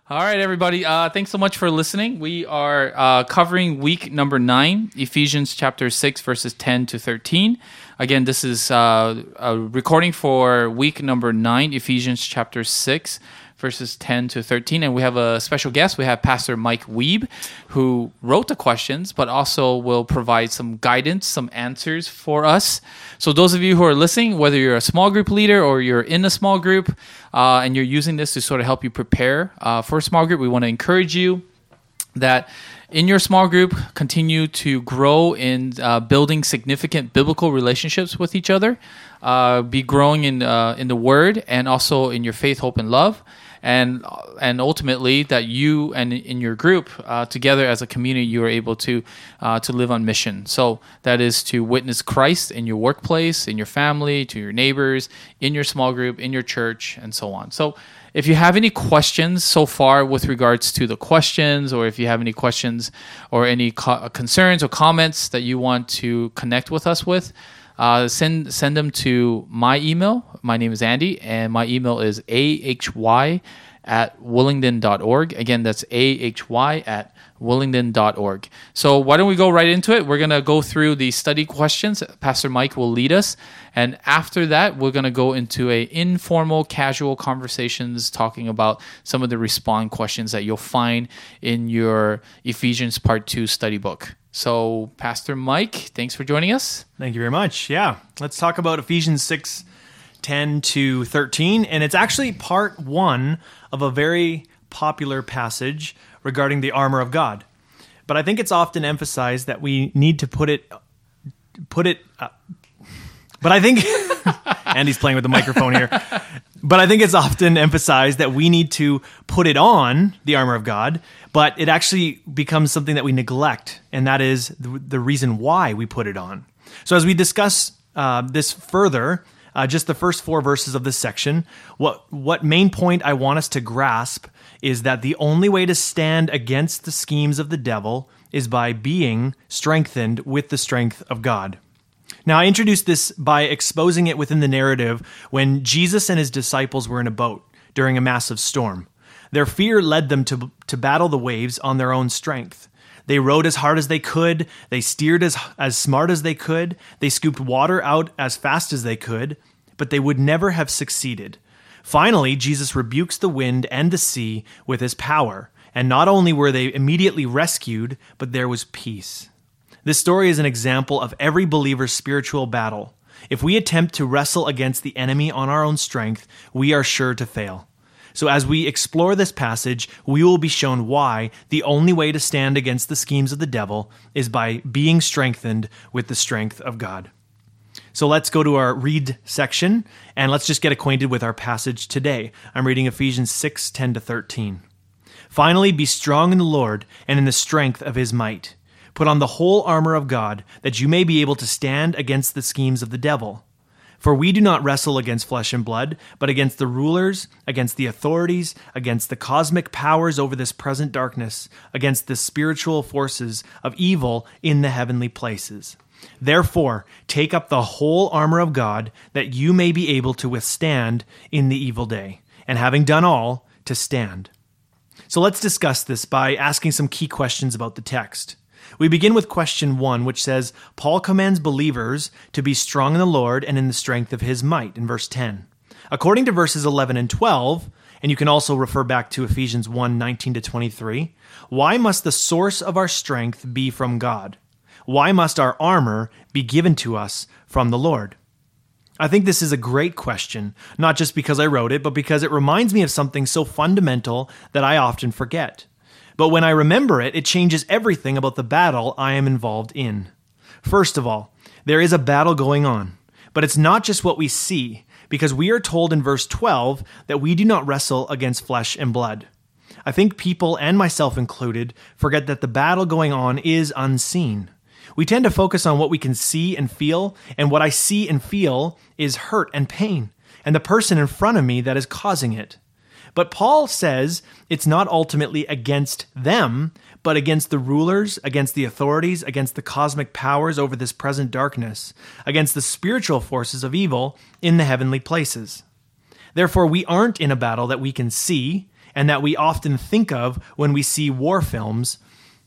All right, everybody. Thanks so much for listening. We are covering week number 9, Ephesians chapter 6, verses 10 to 13. Again, this is a recording for week number 9, Ephesians chapter 6, verses 10 to 13. And we have a special guest. We have Pastor Mike Wiebe, who wrote the questions, but also will provide some guidance, some answers for us. So those of you who are listening, whether you're a small group leader or you're in a small group, and you're using this to sort of help you prepare for a small group, we want to encourage you that in your small group, continue to grow in building significant biblical relationships with each other, be growing in the Word and also in your faith, hope, and love. And ultimately, that you and in your group together as a community, you are able to live on mission. So that is to witness Christ in your workplace, in your family, to your neighbors, in your small group, in your church, and so on. So if you have any questions so far with regards to the questions, or if you have any questions or any concerns or comments that you want to connect with us with, send them to my email. My name is Andy, and my email is ahy@willingdon.org. Again, that's ahy@willingdon.org. So why don't we go right into it? We're going to go through the study questions. Pastor Mike will lead us. And after that, we're going to go into a informal, casual conversations talking about some of the respond questions that you'll find in your Ephesians Part 2 study book. So, Pastor Mike, thanks for joining us. Thank you very much. Yeah, let's talk about Ephesians 6, 10 to 13. And it's actually part 1 of a very popular passage regarding the armor of God. But I think it's often emphasized that we need to put it. But I think Andy's playing with the microphone here. But I think it's often emphasized that we need to put it on, the armor of God, but it actually becomes something that we neglect, and that is the reason why we put it on. So as we discuss this further, just the first 4 verses of this section, what main point I want us to grasp is that the only way to stand against the schemes of the devil is by being strengthened with the strength of God. Now, I introduced this by exposing it within the narrative when Jesus and his disciples were in a boat during a massive storm. Their fear led them to battle the waves on their own strength. They rowed as hard as they could, they steered as smart as they could, they scooped water out as fast as they could, but they would never have succeeded. Finally, Jesus rebukes the wind and the sea with his power, and not only were they immediately rescued, but there was peace. This story is an example of every believer's spiritual battle. If we attempt to wrestle against the enemy on our own strength, we are sure to fail. So as we explore this passage, we will be shown why the only way to stand against the schemes of the devil is by being strengthened with the strength of God. So let's go to our read section, and let's just get acquainted with our passage today. I'm reading Ephesians 6, 10 to 13. Finally, be strong in the Lord and in the strength of his might. Put on the whole armor of God, that you may be able to stand against the schemes of the devil. For we do not wrestle against flesh and blood, but against the rulers, against the authorities, against the cosmic powers over this present darkness, against the spiritual forces of evil in the heavenly places. Therefore, take up the whole armor of God, that you may be able to withstand in the evil day, and having done all, to stand. So let's discuss this by asking some key questions about the text. We begin with question 1, which says, Paul commands believers to be strong in the Lord and in the strength of his might, in verse 10. According to verses 11 and 12, and you can also refer back to Ephesians 1, 19 to 23, why must the source of our strength be from God? Why must our armor be given to us from the Lord? I think this is a great question, not just because I wrote it, but because it reminds me of something so fundamental that I often forget. But when I remember it, it changes everything about the battle I am involved in. First of all, there is a battle going on, but it's not just what we see, because we are told in verse 12 that we do not wrestle against flesh and blood. I think people, and myself included, forget that the battle going on is unseen. We tend to focus on what we can see and feel, and what I see and feel is hurt and pain, and the person in front of me that is causing it. But Paul says it's not ultimately against them, but against the rulers, against the authorities, against the cosmic powers over this present darkness, against the spiritual forces of evil in the heavenly places. Therefore, we aren't in a battle that we can see, and that we often think of when we see war films.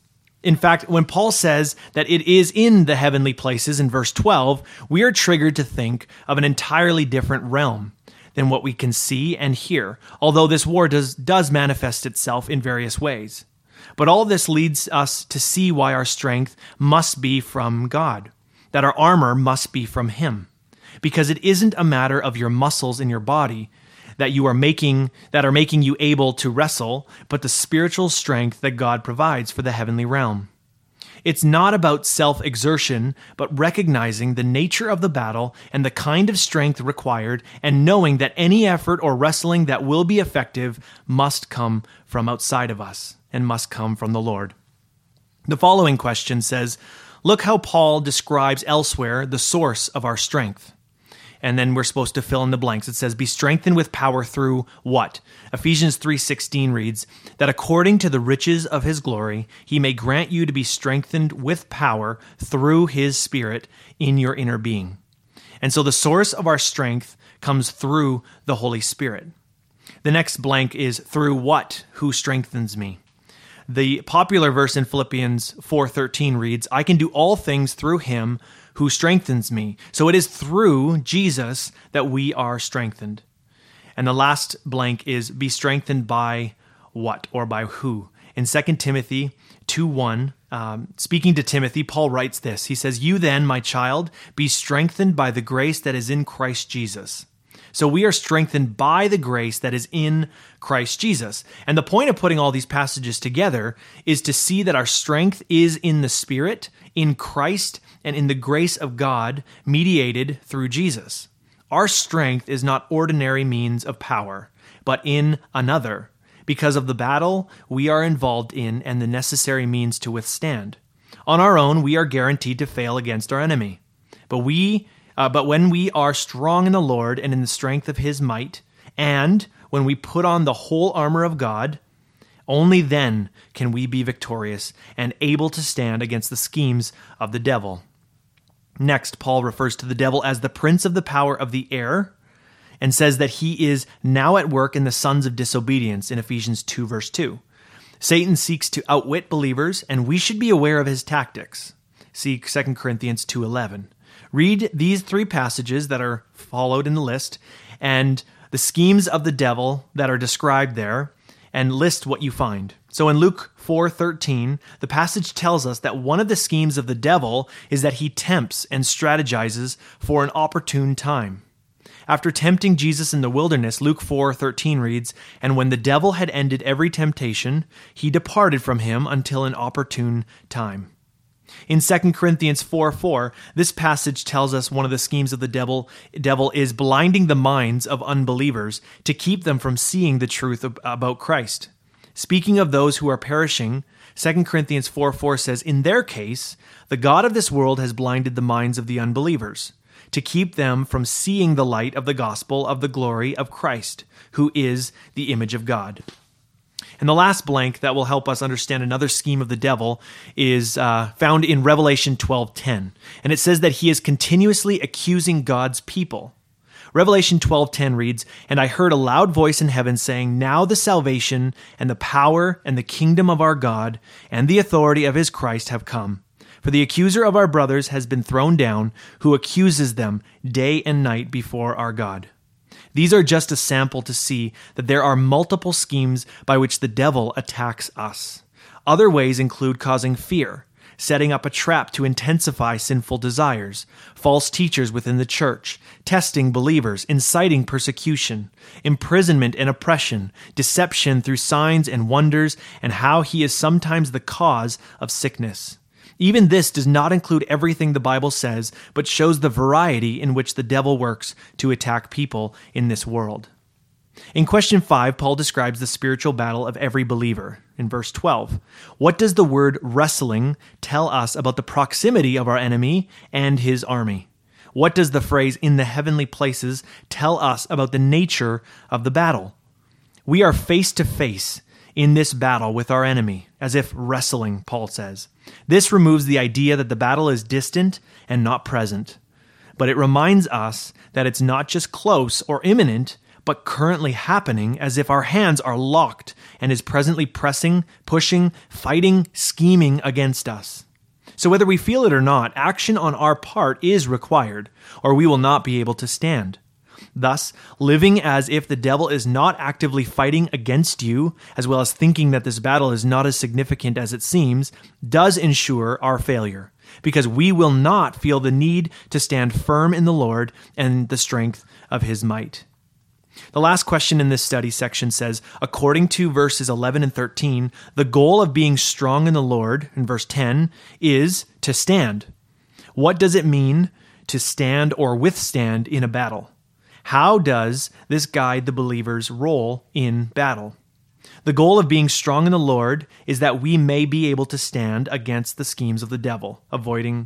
In fact, when Paul says that it is in the heavenly places in verse 12, we are triggered to think of an entirely different realm than what we can see and hear, although this war does manifest itself in various ways. But all this leads us to see why our strength must be from God, that our armor must be from Him, because it isn't a matter of your muscles in your body that are making you able to wrestle, but the spiritual strength that God provides for the heavenly realm. It's not about self-exertion, but recognizing the nature of the battle and the kind of strength required, and knowing that any effort or wrestling that will be effective must come from outside of us and must come from the Lord. The following question says, look how Paul describes elsewhere the source of our strength. And then we're supposed to fill in the blanks. It says, be strengthened with power through what? Ephesians 3:16 reads, that according to the riches of his glory, he may grant you to be strengthened with power through his Spirit in your inner being. And so the source of our strength comes through the Holy Spirit. The next blank is through what? Who strengthens me? The popular verse in Philippians 4:13 reads, I can do all things through him who strengthens me. So it is through Jesus that we are strengthened. And the last blank is be strengthened by what or by who? In 2 Timothy 2:1, speaking to Timothy, Paul writes this. He says, you then, my child, be strengthened by the grace that is in Christ Jesus. So we are strengthened by the grace that is in Christ Jesus. And the point of putting all these passages together is to see that our strength is in the Spirit, in Christ, and in the grace of God mediated through Jesus. Our strength is not ordinary means of power, but in another, because of the battle we are involved in and the necessary means to withstand. On our own, we are guaranteed to fail against our enemy. But when we are strong in the Lord and in the strength of his might, and when we put on the whole armor of God, only then can we be victorious and able to stand against the schemes of the devil. Next, Paul refers to the devil as the prince of the power of the air and says that he is now at work in the sons of disobedience in Ephesians 2, verse 2. Satan seeks to outwit believers, and we should be aware of his tactics. See 2 Corinthians 2:11. Read these three passages that are followed in the list and the schemes of the devil that are described there, and list what you find. So in Luke 4:13, the passage tells us that one of the schemes of the devil is that he tempts and strategizes for an opportune time. After tempting Jesus in the wilderness, Luke 4:13 reads, and when the devil had ended every temptation, he departed from him until an opportune time. In 2 Corinthians 4:4, this passage tells us one of the schemes of the devil is blinding the minds of unbelievers to keep them from seeing the truth about Christ. Speaking of those who are perishing, 2 Corinthians 4:4 says, in their case, the God of this world has blinded the minds of the unbelievers to keep them from seeing the light of the gospel of the glory of Christ, who is the image of God. And the last blank that will help us understand another scheme of the devil is found in Revelation 12:10. And it says that he is continuously accusing God's people. Revelation 12:10 reads, and I heard a loud voice in heaven saying, now the salvation and the power and the kingdom of our God and the authority of his Christ have come. For the accuser of our brothers has been thrown down, who accuses them day and night before our God. These are just a sample to see that there are multiple schemes by which the devil attacks us. Other ways include causing fear, setting up a trap to intensify sinful desires, false teachers within the church, testing believers, inciting persecution, imprisonment and oppression, deception through signs and wonders, and how he is sometimes the cause of sickness. Even this does not include everything the Bible says, but shows the variety in which the devil works to attack people in this world. In question 5, Paul describes the spiritual battle of every believer. In verse 12, what does the word wrestling tell us about the proximity of our enemy and his army? What does the phrase in the heavenly places tell us about the nature of the battle? We are face to face in this battle with our enemy, as if wrestling, Paul says. This removes the idea that the battle is distant and not present, but it reminds us that it's not just close or imminent, but currently happening as if our hands are locked and is presently pressing, pushing, fighting, scheming against us. So whether we feel it or not, action on our part is required, or we will not be able to stand. Thus, living as if the devil is not actively fighting against you, as well as thinking that this battle is not as significant as it seems, does ensure our failure, because we will not feel the need to stand firm in the Lord and the strength of his might. The last question in this study section says, according to verses 11 and 13, the goal of being strong in the Lord, in verse 10, is to stand. What does it mean to stand or withstand in a battle? How does this guide the believer's role in battle? The goal of being strong in the Lord is that we may be able to stand against the schemes of the devil, according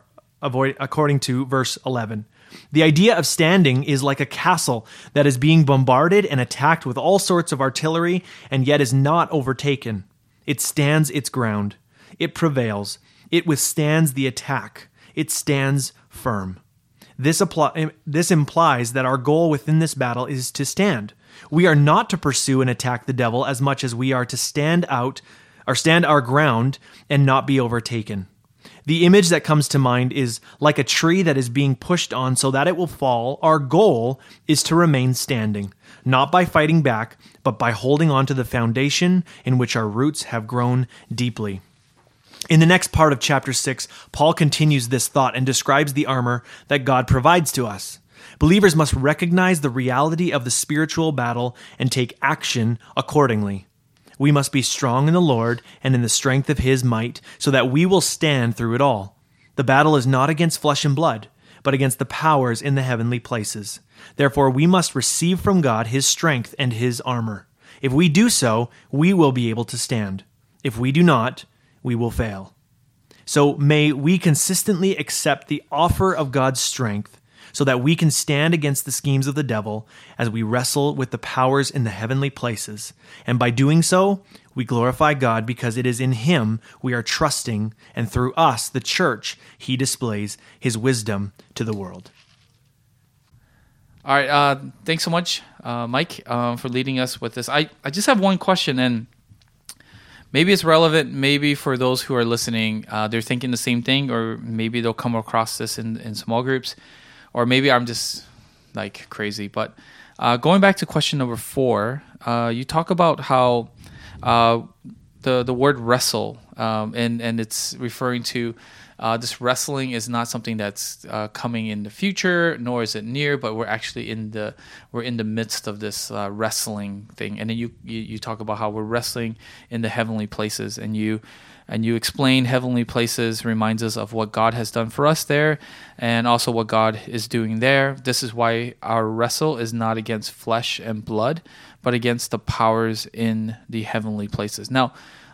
to verse 11. The idea of standing is like a castle that is being bombarded and attacked with all sorts of artillery and yet is not overtaken. It stands its ground. It prevails. It withstands the attack. It stands firm. This implies that our goal within this battle is to stand. We are not to pursue and attack the devil as much as we are to stand our ground and not be overtaken. The image that comes to mind is like a tree that is being pushed on so that it will fall. Our goal is to remain standing, not by fighting back, but by holding on to the foundation in which our roots have grown deeply. In the next part of chapter 6, Paul continues this thought and describes the armor that God provides to us. Believers must recognize the reality of the spiritual battle and take action accordingly. We must be strong in the Lord and in the strength of his might, so that we will stand through it all. The battle is not against flesh and blood, but against the powers in the heavenly places. Therefore, we must receive from God his strength and his armor. If we do so, we will be able to stand. If we do not, we will fail. So may we consistently accept the offer of God's strength, so that we can stand against the schemes of the devil as we wrestle with the powers in the heavenly places. And by doing so, we glorify God because it is in him we are trusting, and through us, the church, he displays his wisdom to the world. All right, thanks so much, Mike, for leading us with this. I just have one question, and maybe it's relevant. Maybe for those who are listening, they're thinking the same thing, or maybe they'll come across this in small groups. Or maybe I'm just like crazy. But going back to question number 4, you talk about how the word wrestle, and it's referring to this wrestling is not something that's coming in the future, nor is it near, but we're actually in the midst of this wrestling thing. And then you talk about how we're wrestling in the heavenly places, and you explain heavenly places reminds us of what God has done for us there, and also what God is doing there. This is why our wrestle is not against flesh and blood, but against the powers in the heavenly places. Now,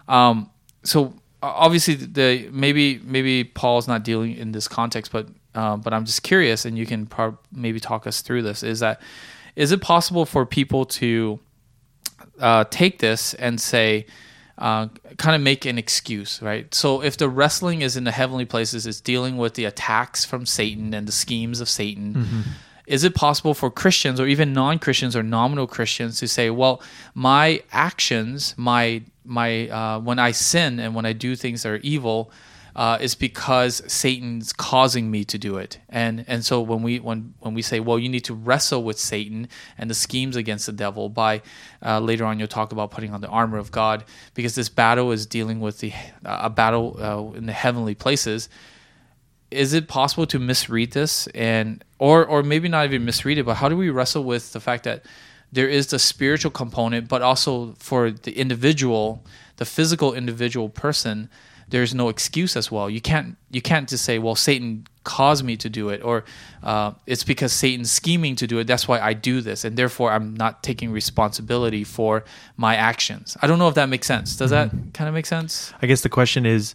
so obviously, maybe Paul's not dealing in this context, but I'm just curious, and you can maybe talk us through this. Is it possible for people to take this and say, kind of make an excuse, right? So if the wrestling is in the heavenly places, it's dealing with the attacks from Satan and the schemes of Satan. Mm-hmm. Is it possible for Christians or even non-Christians or nominal Christians to say, well, my actions, my when I sin and when I do things that are evil, is because Satan's causing me to do it, and so when we say, well, you need to wrestle with Satan and the schemes against the devil by later on you'll talk about putting on the armor of God, because this battle is dealing with a battle in the heavenly places. Is it possible to misread this or maybe not even misread it, but how do we wrestle with the fact that there is the spiritual component, but also for the individual, the physical individual person, there's no excuse as well. You can't just say, well, Satan caused me to do it, or it's because Satan's scheming to do it. That's why I do this, and therefore I'm not taking responsibility for my actions. I don't know if that makes sense. Does that kind of make sense? I guess the question is,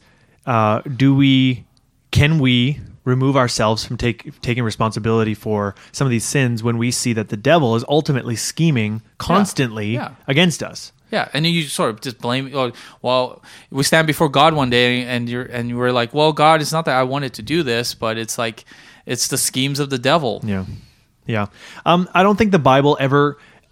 can we remove ourselves from taking responsibility for some of these sins when we see that the devil is ultimately scheming constantly against us? Yeah, and you sort of just blame. Well, we stand before God one day, and you were like, "Well, God, it's not that I wanted to do this, but it's like it's the schemes of the devil." Yeah. I don't think the Bible ever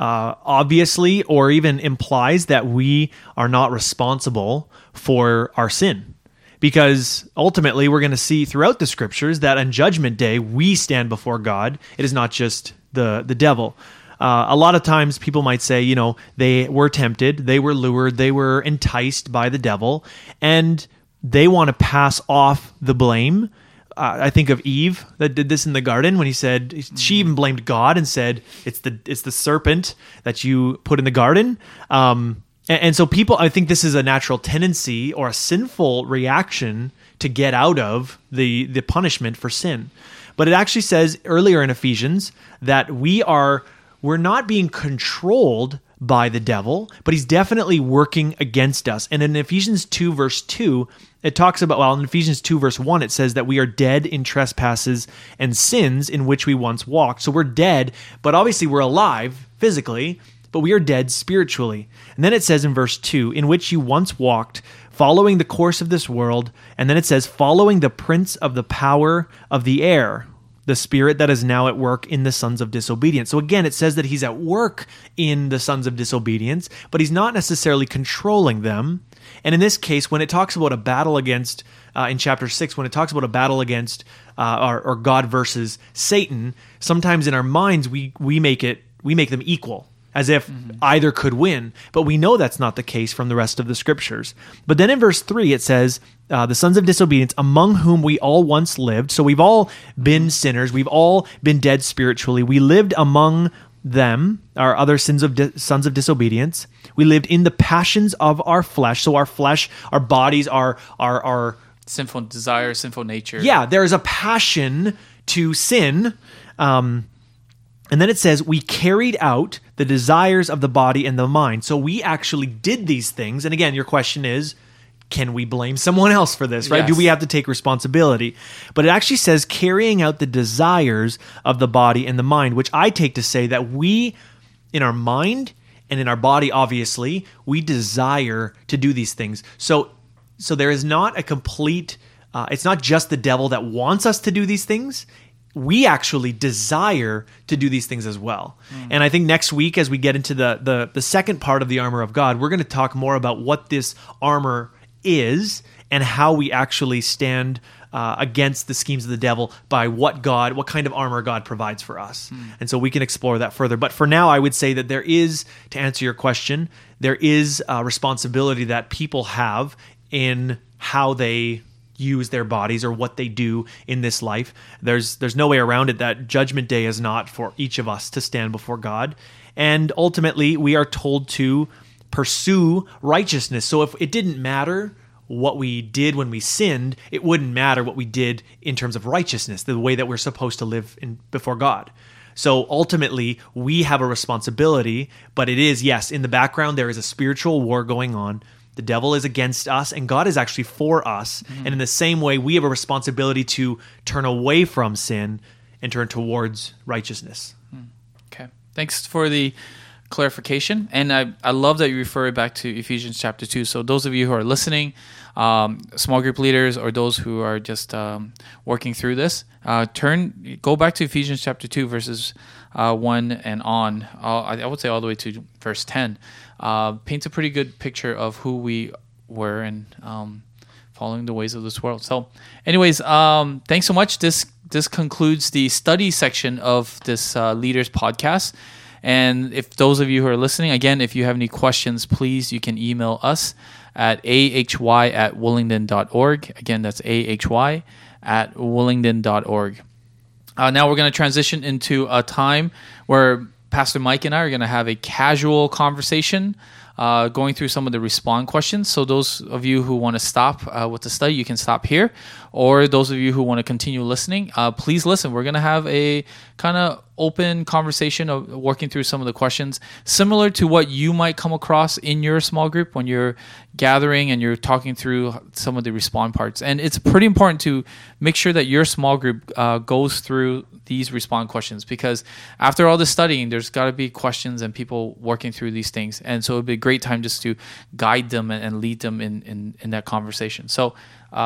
obviously or even implies that we are not responsible for our sin. Because ultimately, we're going to see throughout the scriptures that on Judgment Day, we stand before God. It is not just the devil. A lot of times people might say, they were tempted, they were lured, they were enticed by the devil, and they want to pass off the blame. I think of Eve that did this in the garden when she even blamed God and said, it's the serpent that you put in the garden. And so people, I think this is a natural tendency or a sinful reaction to get out of the punishment for sin. But it actually says earlier in Ephesians that we're not being controlled by the devil, but he's definitely working against us. And in Ephesians 2 verse 2, it talks about, in Ephesians 2 verse 1, it says that we are dead in trespasses and sins in which we once walked. So we're dead, but obviously we're alive physically, but we are dead spiritually. And then it says in verse 2, in which you once walked, following the course of this world. And then it says, following the prince of the power of the air, the spirit that is now at work in the sons of disobedience. So again, it says that he's at work in the sons of disobedience, but he's not necessarily controlling them. And in this case, when it talks about a battle against, in chapter 6, when it talks about a battle against or God versus Satan, sometimes in our minds, we make them equal, as if either could win. But we know that's not the case from the rest of the scriptures. But then in verse 3, it says, the sons of disobedience, among whom we all once lived. So we've all been sinners. We've all been dead spiritually. We lived among them, our other sons of disobedience. We lived in the passions of our flesh. So our flesh, our bodies, our sinful desire, sinful nature. Yeah, there is a passion to sin. And then it says, we carried out the desires of the body and the mind. So we actually did these things. And again, your question is, can we blame someone else for this, right? Yes. Do we have to take responsibility? But it actually says carrying out the desires of the body and the mind, which I take to say that we, in our mind and in our body, obviously, we desire to do these things. So there is not a complete, it's not just the devil that wants us to do these things. We actually desire to do these things as well. And I think next week, as we get into the second part of the armor of God, we're going to talk more about what this armor is and how we actually stand against the schemes of the devil by what kind of armor God provides for us. And so we can explore that further. But for now, I would say that there is, to answer your question, there is a responsibility that people have in how they use their bodies or what they do in this life. There's no way around it that Judgment Day is not for each of us to stand before God. And ultimately, we are told to pursue righteousness. So if it didn't matter what we did when we sinned, it wouldn't matter what we did in terms of righteousness, the way that we're supposed to live before God. So ultimately, we have a responsibility, but it is, yes, in the background, there is a spiritual war going on. The devil is against us, and God is actually for us. And in the same way, we have a responsibility to turn away from sin and turn towards righteousness. Okay. Thanks for the clarification. And I love that you refer back to Ephesians chapter 2. So those of you who are listening, small group leaders, or those who are just working through this, go back to Ephesians chapter 2, verses 1 and on. I would say all the way to verse 10. Paints a pretty good picture of who we were and following the ways of this world. So anyways, thanks so much. This concludes the study section of this Leaders podcast. And if those of you who are listening, again, if you have any questions, please, you can email us at ahy@wollingdon.org. Again, that's ahy@wollingdon.org. Now we're going to transition into a time where Pastor Mike and I are going to have a casual conversation going through some of the respond questions. So those of you who want to stop with the study, you can stop here. Or those of you who want to continue listening, please listen. We're going to have a kind of open conversation of working through some of the questions, similar to what you might come across in your small group when you're gathering and you're talking through some of the respond parts. And it's pretty important to make sure that your small group goes through these respond questions, because after all this studying, there's got to be questions and people working through these things. And so it'd be a great time just to guide them and lead them in that conversation. So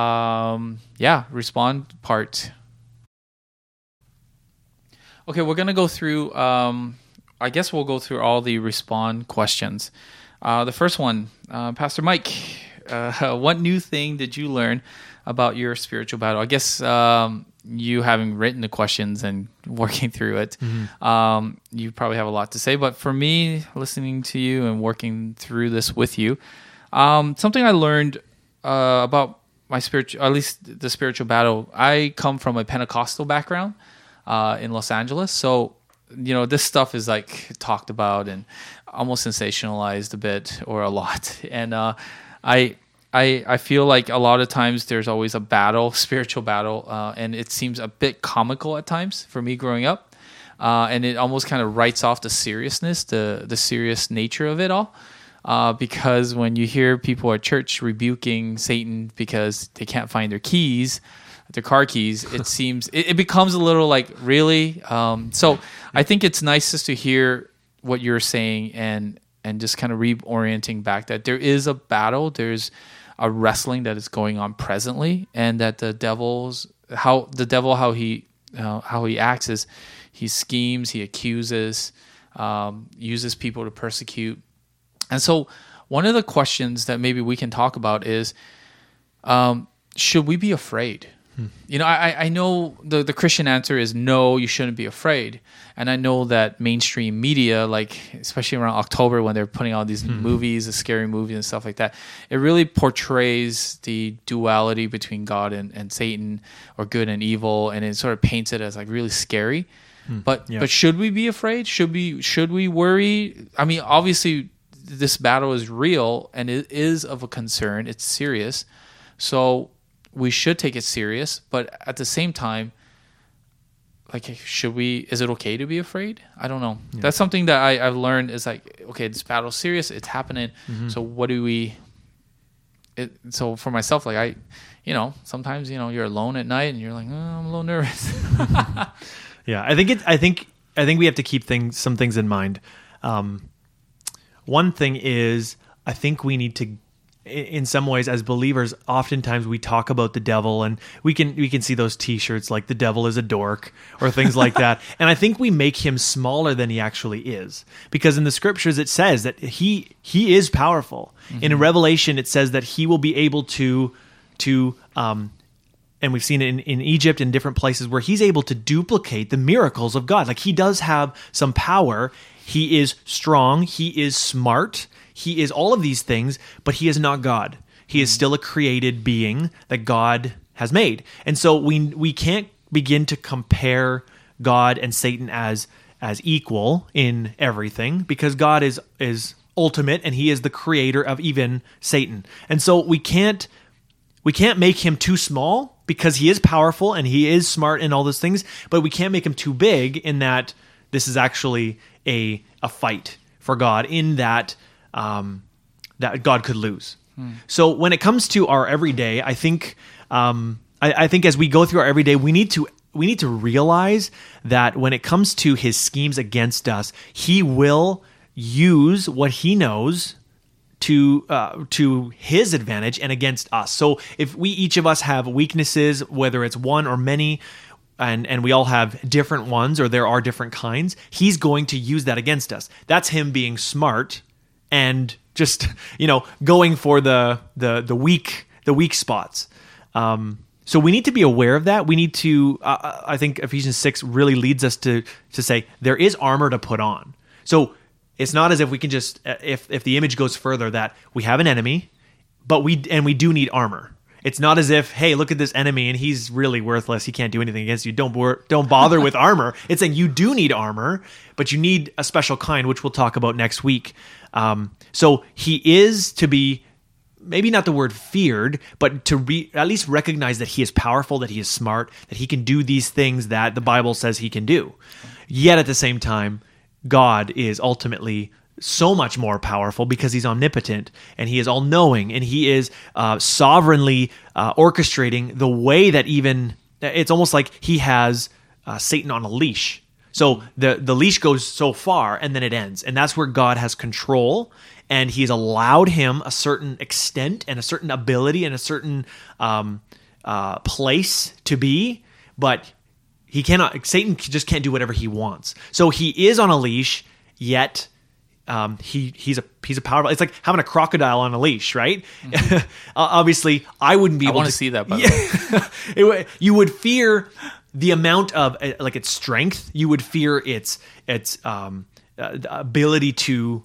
respond part. Okay, we're going to go through I guess we'll go through all the respond questions. The first one, Pastor Mike, what new thing did you learn about your spiritual battle? I guess you having written the questions and working through it, you probably have a lot to say. But for me, listening to you and working through this with you, something I learned about my spiritual, at least the spiritual battle. I come from a Pentecostal background in Los Angeles, so this stuff is like talked about and almost sensationalized a bit or a lot. And I feel like a lot of times there's always a battle, spiritual battle, and it seems a bit comical at times for me growing up. And it almost kind of writes off the seriousness, the serious nature of it all. Because when you hear people at church rebuking Satan because they can't find their keys, their car keys, it seems it becomes a little like, really. So I think it's nice just to hear what you're saying and just kind of reorienting back that there is a battle, there's a wrestling that is going on presently, and that the devil how he acts is he schemes, he accuses, uses people to persecute. And so one of the questions that maybe we can talk about is, should we be afraid? I know the Christian answer is no, you shouldn't be afraid. And I know that mainstream media, like especially around October when they're putting out these movies, the scary movies and stuff like that, it really portrays the duality between God and Satan, or good and evil, and it sort of paints it as like really scary. But should we be afraid? Should we worry? I mean, obviously this battle is real and it is of a concern. It's serious. So we should take it serious, but at the same time, like, is it okay to be afraid? I don't know. Yeah. That's something that I've learned is like, okay, this battle's serious, it's happening. So what do so for myself, like sometimes, you're alone at night and you're like, oh, I'm a little nervous. Yeah. I think we have to keep some things in mind. One thing is, I think we need to, in some ways, as believers, oftentimes we talk about the devil, and we can see those T-shirts like "the devil is a dork" or things like that. And I think we make him smaller than he actually is, because in the scriptures it says that he is powerful. In Revelation it says that he will be able to and we've seen it in Egypt and different places where he's able to duplicate the miracles of God. Like, he does have some power. He is strong. He is smart. He is all of these things, but he is not God. He is still a created being that God has made. And so we can't begin to compare God and Satan as equal in everything, because God is ultimate and he is the creator of even Satan. And so we can't make him too small, because he is powerful and he is smart and all those things, but we can't make him too big in that this is actually a fight for God, in that that God could lose. So when it comes to our everyday, I think as we go through our everyday, we need to realize that when it comes to his schemes against us, he will use what he knows to his advantage and against us. So if each of us have weaknesses, whether it's one or many, and we all have different ones, or there are different kinds, he's going to use that against us. That's him being smart and just, going for the weak spots. So we need to be aware of that. We need to, I think Ephesians 6 really leads us to say there is armor to put on. So it's not as if we can just, if the image goes further, that we have an enemy, but we do need armor. It's not as if, hey, look at this enemy and he's really worthless. He can't do anything against you. Don't bother with armor. It's saying you do need armor, but you need a special kind, which we'll talk about next week. So he is to be, maybe not the word feared, but to at least recognize that he is powerful, that he is smart, that he can do these things that the Bible says he can do. Yet at the same time, God is ultimately so much more powerful, because he's omnipotent and he is all-knowing, and he is sovereignly orchestrating the way that it's almost like he has Satan on a leash. So the leash goes so far and then it ends. And that's where God has control, and he's allowed him a certain extent and a certain ability and a certain place to be, but Satan just can't do whatever he wants. So he is on a leash, yet he's a powerful. It's like having a crocodile on a leash, right? Obviously, I wouldn't be able I want to see that. By the way, you would fear the amount of like its strength. You would fear its ability to,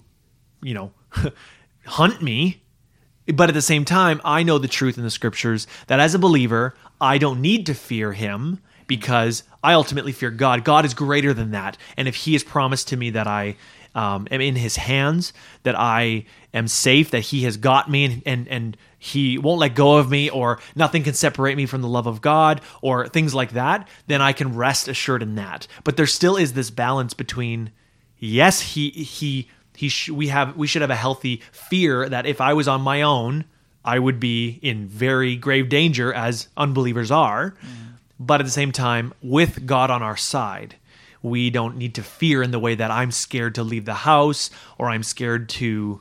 hunt me. But at the same time, I know the truth in the scriptures that as a believer, I don't need to fear him because I ultimately fear God. God is greater than that. And if he has promised to me that I am in his hands, that I am safe, that he has got me and he won't let go of me, or nothing can separate me from the love of God, or things like that, then I can rest assured in that. But there still is this balance between, yes, we should have a healthy fear that if I was on my own, I would be in very grave danger, as unbelievers are. But at the same time, with God on our side, we don't need to fear in the way that I'm scared to leave the house, or I'm scared to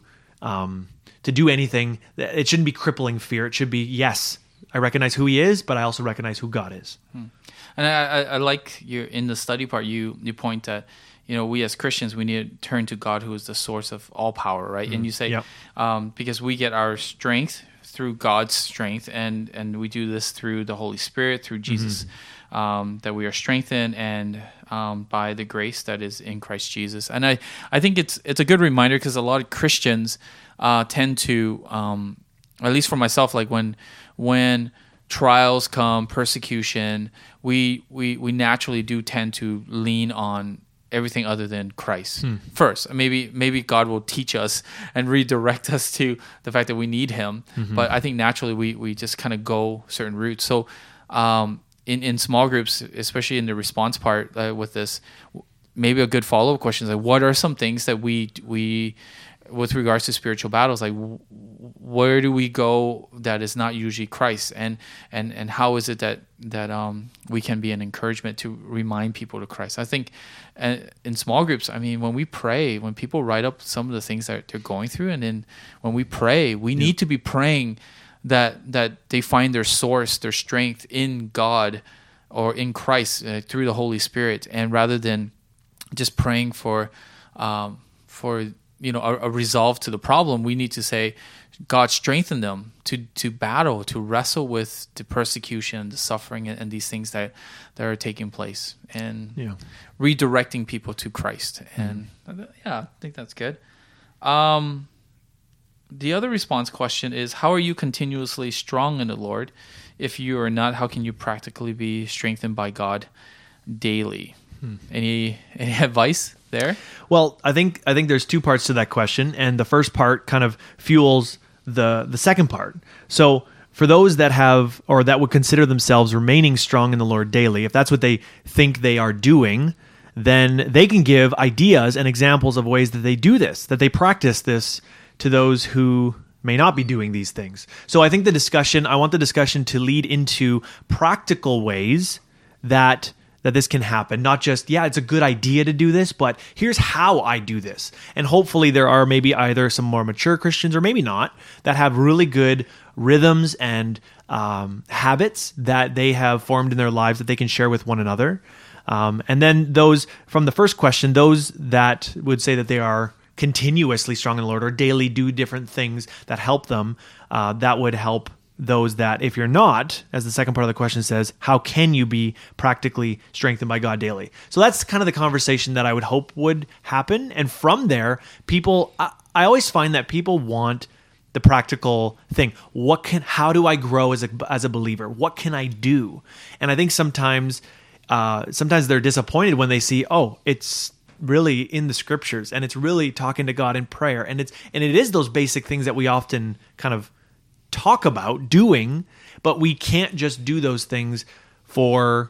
do anything. It shouldn't be crippling fear. It should be, yes, I recognize who he is, but I also recognize who God is. And I like in the study part, you point that, we as Christians, we need to turn to God, who is the source of all power, right? And you say, because we get our strength through God's strength, and we do this through the Holy Spirit, through Jesus, that we are strengthened, and by the grace that is in Christ Jesus. And I think it's a good reminder, because a lot of Christians tend to, at least for myself, like when trials come, persecution, we naturally do tend to lean on everything other than Christ first. Maybe God will teach us and redirect us to the fact that we need him. But I think naturally we just kind of go certain routes. So in small groups, especially in the response part with this, maybe a good follow-up question is like, what are some things that we with regards to spiritual battles, like where do we go that is not usually Christ, and how is it that we can be an encouragement to remind people to Christ? I think in small groups, when we pray, when people write up some of the things that they're going through, and then when we pray, we need to be praying that they find their source, their strength in God or in Christ through the Holy Spirit, and rather than just praying for a resolve to the problem, we need to say, God, strengthen them to battle, to wrestle with the persecution, the suffering, and these things that are taking place, and redirecting people to Christ. And I think that's good. The other response question is, how are you continuously strong in the Lord? If you are not, how can you practically be strengthened by God daily? Any advice there? Well, I think there's two parts to that question, and the first part kind of fuels the second part. So for those that have, or that would consider themselves remaining strong in the Lord daily, if that's what they think they are doing, then they can give ideas and examples of ways that they do this, that they practice this to those who may not be doing these things. So I think I want the discussion to lead into practical ways that this can happen. Not just, it's a good idea to do this, but here's how I do this. And hopefully there are maybe either some more mature Christians, or maybe not, that have really good rhythms and habits that they have formed in their lives that they can share with one another. And then those, from the first question, those that would say that they are continuously strong in the Lord, or daily do different things that help them, that would help those that, if you're not, as the second part of the question says, how can you be practically strengthened by God daily? So that's kind of the conversation that I would hope would happen. And from there, people, I always find that people want the practical thing. How do I grow as a believer? What can I do? And I think sometimes they're disappointed when they see, it's really in the scriptures, and it's really talking to God in prayer. And it is those basic things that we often kind of talk about doing, but we can't just do those things for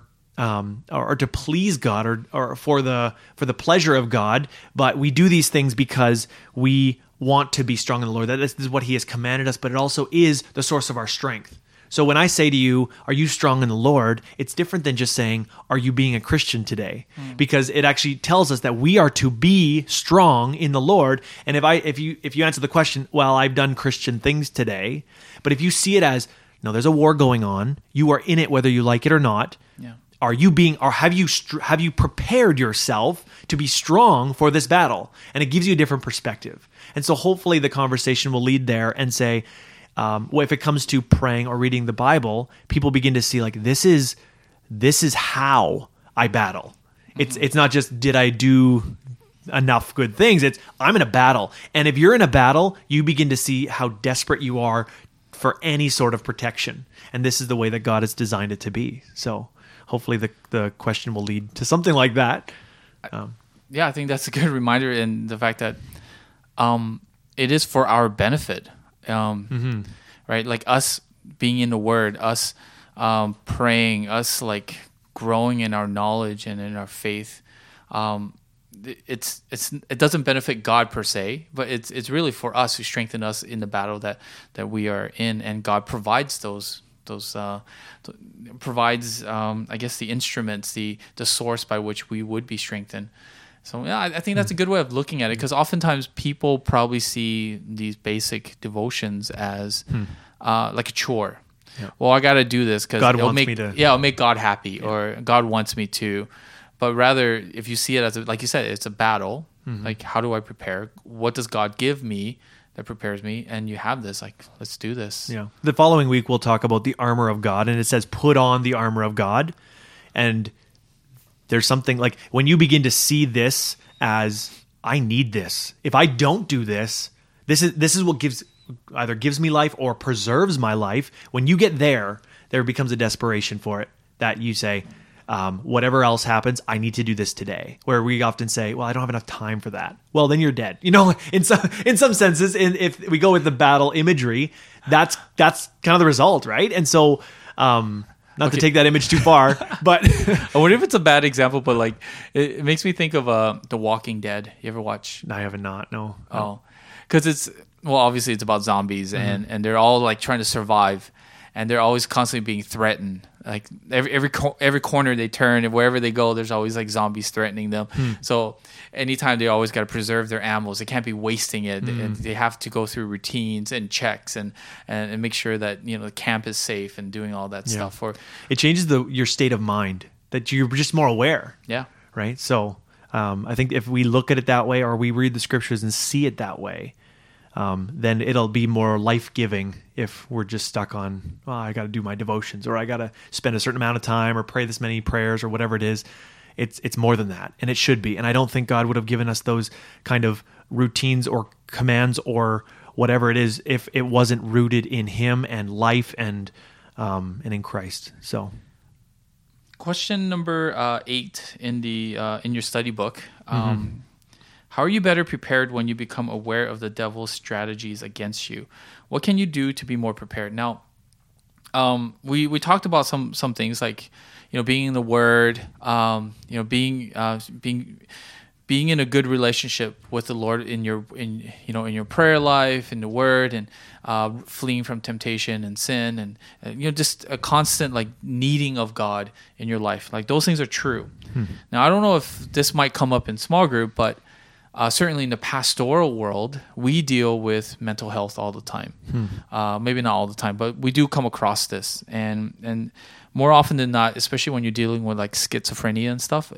or to please God or for the pleasure of God, but we do these things because we want to be strong in the Lord. That this is what he has commanded us, but it also is the source of our strength. So when I say to you, are you strong in the Lord? It's different than just saying, are you being a Christian today? Because it actually tells us that we are to be strong in the Lord. And if you answer the question, well, I've done Christian things today, but if you see it as, no, there's a war going on, you are in it whether you like it or not. Are you being, or have you prepared yourself to be strong for this battle? And it gives you a different perspective. And so hopefully the conversation will lead there and say, well, if it comes to praying or reading the Bible, people begin to see like, this is how I battle. It's not just, did I do enough good things? It's, I'm in a battle. And if you're in a battle, you begin to see how desperate you are for any sort of protection. And this is the way that God has designed it to be. So hopefully the question will lead to something like that. Yeah, I think that's a good reminder, in the fact that it is for our benefit, right? Like us being in the Word, us praying, us like growing in our knowledge and in our faith. It doesn't benefit God per se, but it's really for us to strengthen us in the battle that we are in, and God provides provides I guess the instruments, the source by which we would be strengthened. So yeah, I think that's a good way of looking at it, because oftentimes people probably see these basic devotions as like a chore. Yeah. Well, I got to do this because it'll make God happy, or God wants me to. But rather, if you see it as, like you said, it's a battle. Like, how do I prepare? What does God give me that prepares me? And you have this, like, let's do this. Yeah. The following week, we'll talk about the armor of God, and it says, put on the armor of God. And there's something like, when you begin to see this as, I need this. If I don't do this, this is what either gives me life or preserves my life. When you get there becomes a desperation for it, that you say, whatever else happens, I need to do this today. Where we often say, well, I don't have enough time for that. Well, then you're dead. In some senses, if we go with the battle imagery, that's kind of the result, right? And so, not to take that image too far, but I wonder if it's a bad example, but like it makes me think of The Walking Dead. You ever watch? I have not. No. Oh, because obviously it's about zombies, and they're all like trying to survive, and they're always constantly being threatened. Like every corner they turn, and wherever they go, there's always like zombies threatening them. So anytime, they always got to preserve their ammo. They can't be wasting it. They have to go through routines and checks and make sure that the camp is safe and doing all that stuff. Or it changes your state of mind, that you're just more aware. Yeah. Right. So I think if we look at it that way, or we read the scriptures and see it that way, then it'll be more life-giving. If we're just stuck on, I got to do my devotions, or I got to spend a certain amount of time, or pray this many prayers, or whatever it is. It's more than that, and it should be. And I don't think God would have given us those kind of routines or commands or whatever it is if it wasn't rooted in Him and life and in Christ. So, question number 8 in your study book. How are you better prepared when you become aware of the devil's strategies against you? What can you do to be more prepared? Now, we talked about some things like, being in the Word, being in a good relationship with the Lord in your prayer life, in the Word, and fleeing from temptation and sin, and just a constant like needing of God in your life. Like, those things are true. Now, I don't know if this might come up in small group, but certainly in the pastoral world, we deal with mental health all the time. Maybe not all the time, but we do come across this. And more often than not, especially when you're dealing with like schizophrenia and stuff,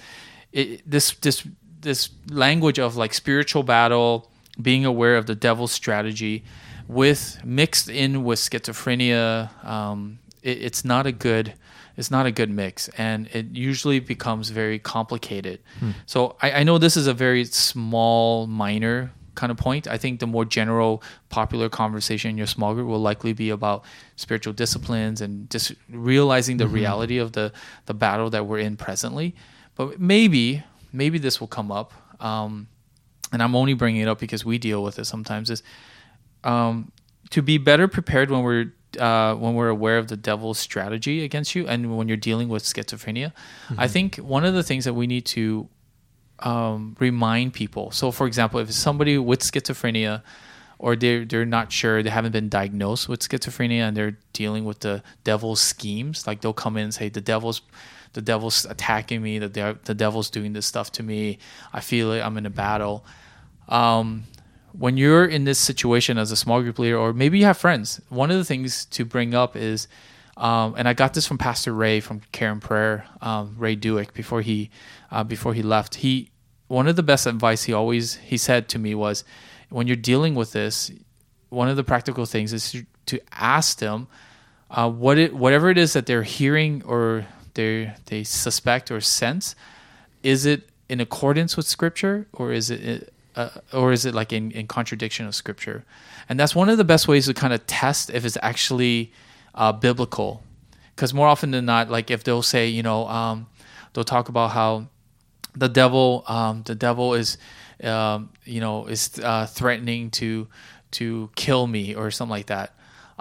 this language of like spiritual battle, being aware of the devil's strategy, mixed in with schizophrenia, it's not a good mix, and it usually becomes very complicated. So I know this is a very small, minor kind of point. I think the more general, popular conversation in your small group will likely be about spiritual disciplines and just realizing the reality of the battle that we're in presently. But maybe this will come up, and I'm only bringing it up because we deal with it sometimes, is to be better prepared when we're aware of the devil's strategy against you, and when you're dealing with schizophrenia. I think one of the things that we need to remind people. So, for example, if it's somebody with schizophrenia, or they're not sure, they haven't been diagnosed with schizophrenia, and they're dealing with the devil's schemes, like they'll come in and say, the devil's attacking me, the devil's doing this stuff to me, I feel it, I'm in a battle. When you're in this situation as a small group leader, or maybe you have friends, one of the things to bring up is And I got this from Pastor Ray from Care and Prayer, Ray Duick, before he left. One of the best advice he said to me was, when you're dealing with this, one of the practical things is to ask them whatever it is that they're hearing or they suspect or sense, is it in accordance with Scripture, or is it like in contradiction of Scripture? And that's one of the best ways to kind of test if it's actually biblical. Because more often than not, like if they'll say, they'll talk about how the devil is threatening to kill me or something like that.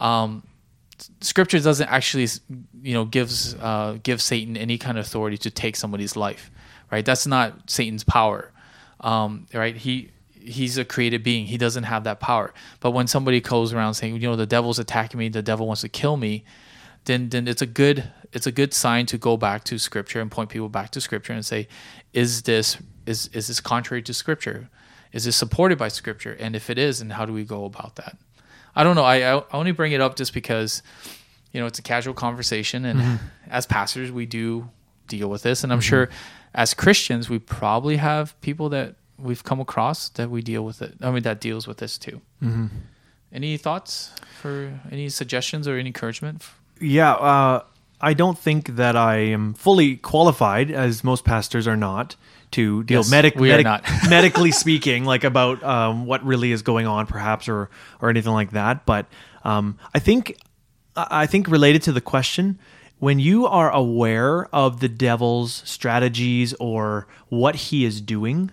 Scripture doesn't actually, give Satan any kind of authority to take somebody's life, right? That's not Satan's power, right? He's a created being. He doesn't have that power. But when somebody goes around saying, the devil's attacking me, the devil wants to kill me, then it's a good sign to go back to Scripture and point people back to Scripture and say, is this contrary to Scripture? Is this supported by Scripture? And if it is, then how do we go about that? I don't know. I only bring it up just because, it's a casual conversation, and as pastors, we do deal with this. And I'm sure as Christians, we probably have people that we've come across that we deal with it. That deals with this too. Mm-hmm. Any thoughts any suggestions or any encouragement? Yeah, I don't think that I am fully qualified, as most pastors are not, to deal medically speaking, like about what really is going on, perhaps, or anything like that. But I think related to the question, when you are aware of the devil's strategies or what he is doing,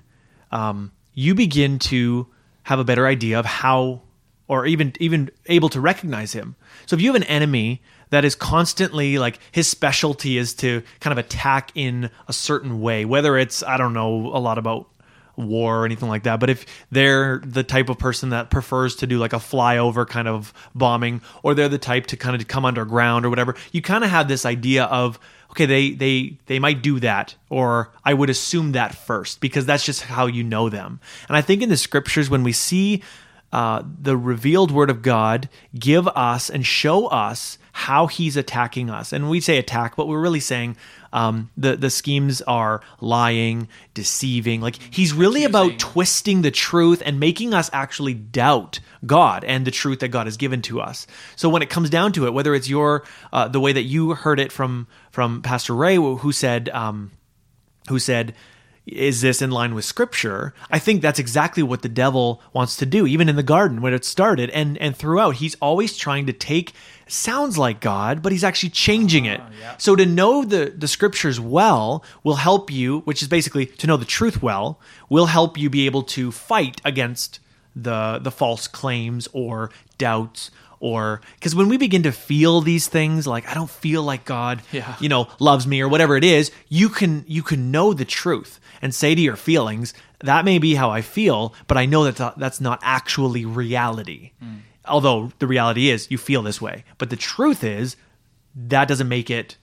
you begin to have a better idea of how, or even able to recognize him. So if you have an enemy that is constantly, like, his specialty is to kind of attack in a certain way, whether it's, I don't know a lot about war or anything like that, but if they're the type of person that prefers to do like a flyover kind of bombing, or they're the type to kind of come underground or whatever, you kind of have this idea of, okay, they might do that, or I would assume that first, because that's just how you know them. And I think in the Scriptures, when we see the revealed Word of God give us and show us how he's attacking us. And we say attack, but we're really saying the schemes are lying, deceiving. Like, he's really about twisting the truth and making us actually doubt God and the truth that God has given to us. So when it comes down to it, whether it's the way that you heard it from Pastor Ray, who said, is this in line with Scripture? I think that's exactly what the devil wants to do, even in the garden when it started and throughout. He's always trying to take, sounds like God, but he's actually changing it. Yeah. So to know the Scriptures well will help you, which is basically to know the truth well, will help you be able to fight against the false claims or doubts. Or because when we begin to feel these things, like, I don't feel like God, loves me, or whatever it is, you can know the truth and say to your feelings, that may be how I feel, but I know that's not actually reality. Although the reality is you feel this way, but the truth is that doesn't make it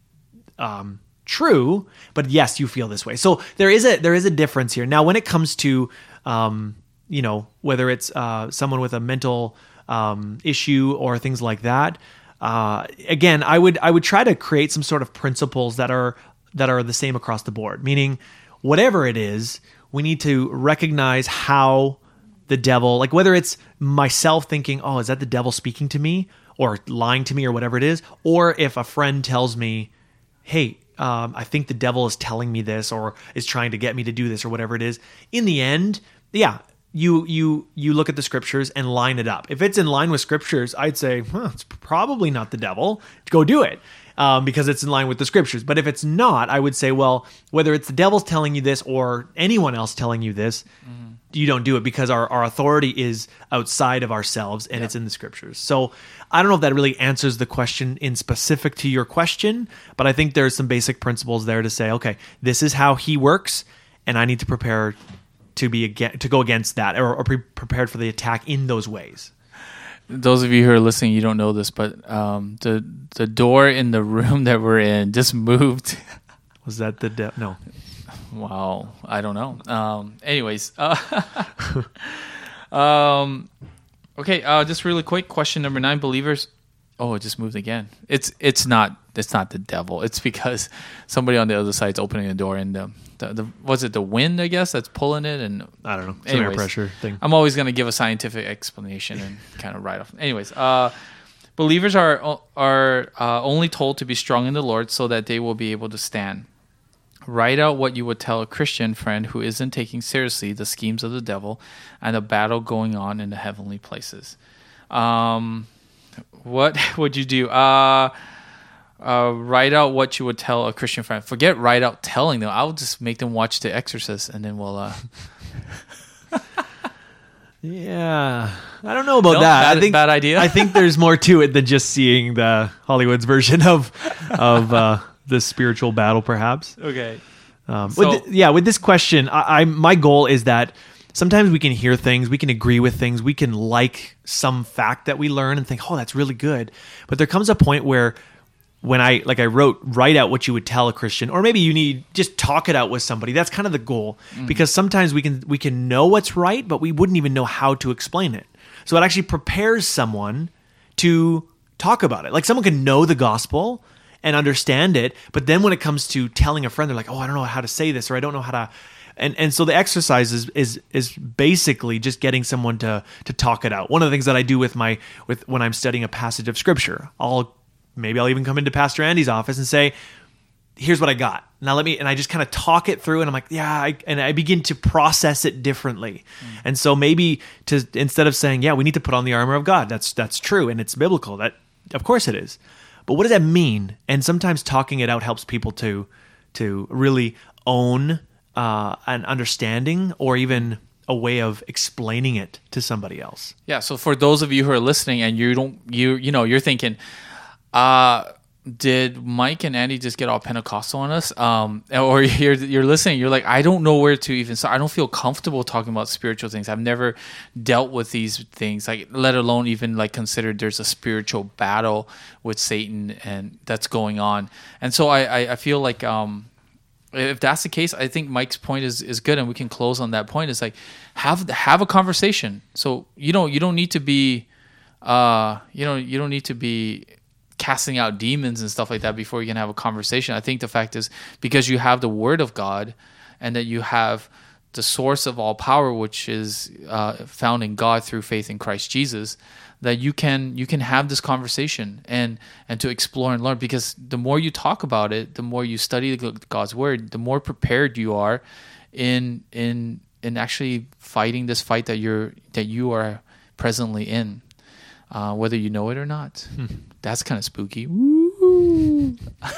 true. But yes, you feel this way. So there is a difference here. Now, when it comes to whether it's someone with a mental issue or things like that, again, I would try to create some sort of principles that are the same across the board. Meaning, whatever it is, we need to recognize how the devil, like whether it's myself thinking, oh, is that the devil speaking to me or lying to me or whatever it is, or if a friend tells me, hey, I think the devil is telling me this or is trying to get me to do this or whatever it is. In the end, yeah, you look at the Scriptures and line it up. If it's in line with Scriptures, I'd say, it's probably not the devil. Go do it. Because it's in line with the Scriptures. But if it's not, I would say, well, whether it's the devil's telling you this or anyone else telling you this, you don't do it, because our authority is outside of ourselves and it's in the Scriptures. So I don't know if that really answers the question in specific to your question, but I think there's some basic principles there to say, okay, this is how he works, and I need to prepare to go against that, or be prepared for the attack in those ways. Those of you who are listening, you don't know this, but the door in the room that we're in just moved. Was that the no? Wow, I don't know. Anyways, okay. Just really quick, question number 9: believers Oh, it just moved again. It's not the devil. It's because somebody on the other side's opening the door, and the was it the wind, I guess, that's pulling it, and I don't know, some air pressure thing. I'm always going to give a scientific explanation and kind of write off. Anyways, believers are only told to be strong in the Lord so that they will be able to stand. Write out what you would tell a Christian friend who isn't taking seriously the schemes of the devil and the battle going on in the heavenly places. What would you do? Write out what you would tell a Christian friend. Forget write out telling them. I'll just make them watch The Exorcist, and then we'll... Yeah, I don't know about that. I think bad idea. I think there's more to it than just seeing the Hollywood's version of the spiritual battle, perhaps. Okay. With this question, my goal is that sometimes we can hear things, we can agree with things, we can like some fact that we learn and think, oh, that's really good. But there comes a point where when I wrote, write out what you would tell a Christian, or maybe you need just talk it out with somebody. That's kind of the goal, because sometimes we can know what's right, but we wouldn't even know how to explain it. So it actually prepares someone to talk about it. Like someone can know the gospel and understand it, but then when it comes to telling a friend, they're like, oh, I don't know how to say this, or I don't know how to. And so the exercise is basically just getting someone to talk it out. One of the things that I do with when I'm studying a passage of scripture, Maybe I'll even come into Pastor Andy's office and say, here's what I got. Now and I just kind of talk it through, and I'm like, and I begin to process it differently. And so maybe instead of saying, we need to put on the armor of God, that's true, and it's biblical. That, of course it is. But what does that mean? And sometimes talking it out helps people to really own an understanding, or even a way of explaining it to somebody else. Yeah. So for those of you who are listening and you're thinking, did Mike and Andy just get all Pentecostal on us? Or you're listening, you're like, I don't know where to even start. I don't feel comfortable talking about spiritual things. I've never dealt with these things, like let alone even like considered there's a spiritual battle with Satan and that's going on. And so I feel like if that's the case, I think Mike's point is good, and we can close on that point. It's like have a conversation. So you don't need to be you don't need to be casting out demons and stuff like that before you can have a conversation. I think the fact is, because you have the Word of God, and that you have the source of all power, which is found in God through faith in Christ Jesus, that you can have this conversation and to explore and learn. Because the more you talk about it, the more you study God's Word, the more prepared you are in actually fighting this fight that you are presently in. Whether you know it or not. That's kind of spooky. Woo!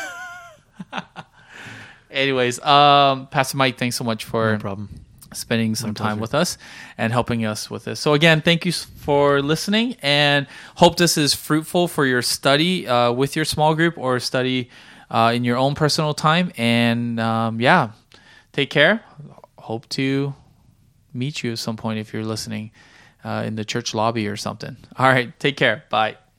Anyways, Pastor Mike, thanks so much for spending some time with us and helping us with this. So again, thank you for listening, and hope this is fruitful for your study with your small group, or study in your own personal time. And take care. Hope to meet you at some point if you're listening in the church lobby or something. All right, take care. Bye.